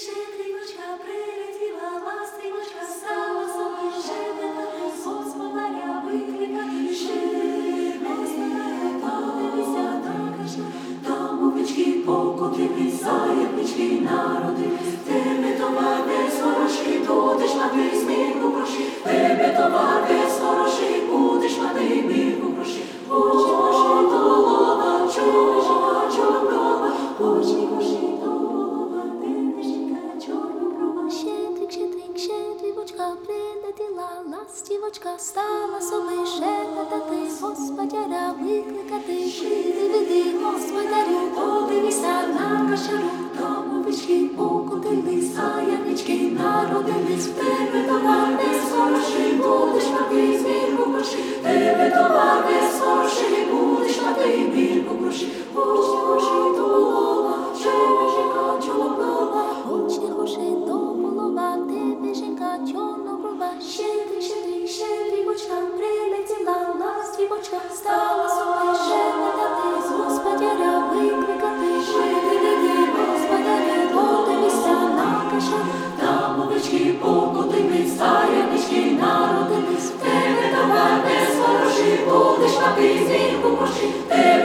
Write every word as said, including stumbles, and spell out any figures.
щедрівочка прилетіла, ластівочка стала собою щебетати, господаря викликати, щедрий господаря, подивися, також там овечки покотились, заєпнички народились, тебе товар весь хороший, будеш мати змірку гроші, тебе товар весь хороший, будеш мати мірку гроші, очі ваші голова, чорножика, чорнова, очі ваші голова, денежика, чорноброва. Щедрик, щедрик, щедрівочка прилетіла, ластівочка стала собі шепотати, господаря викликати, шиди, види, господарю, подивися на кошару, там овечки покотились, заявнички народились, в тебе товар весь хороший, будеш мати змірку гроші, тебе товар весь хороший, будеш мати мірку гроші, очі гроші до голова, тебе жінка чорноброва, очі гроші до голова, тебе жінка чорноброва. Щедрик, щедрик, щедрівочка прилетіла, ластівочка стала собі шепотати, господаря викликати, шиди, види, господаря, подивися на кошару, там овечки покотились, заявнички народились, в тебе товар весь хороший, будеш мати змірку гроші.